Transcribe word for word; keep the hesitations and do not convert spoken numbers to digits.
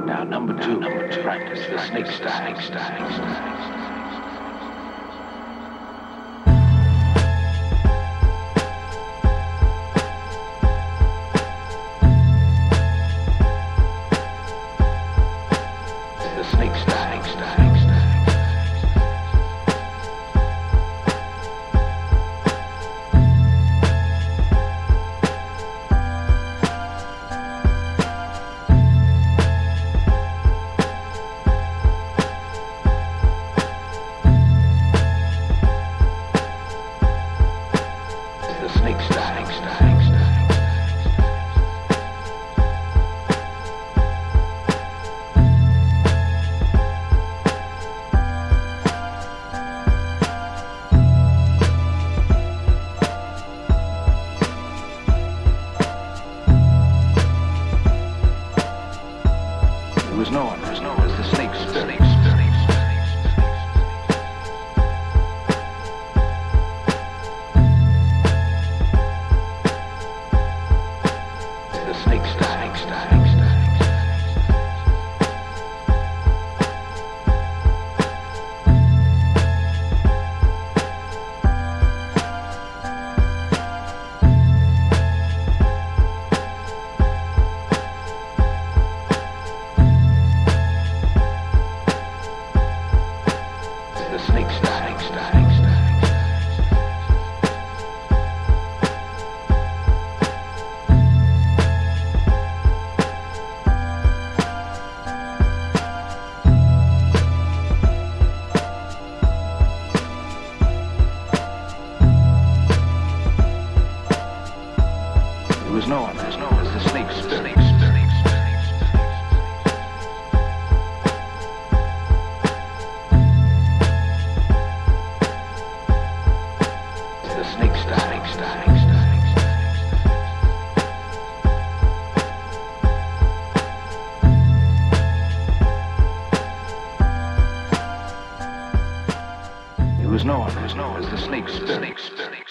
Now, number two, number two, practice the snake style. Snake style. The snake style. Style. Snake style, style, style. It was known, it was known as the snake spirit. Snake style, style, style. The snake style, style, style. It was known, it was known as the snake spirit. The snake style, style, style. It was known, it was known as the snake spirit.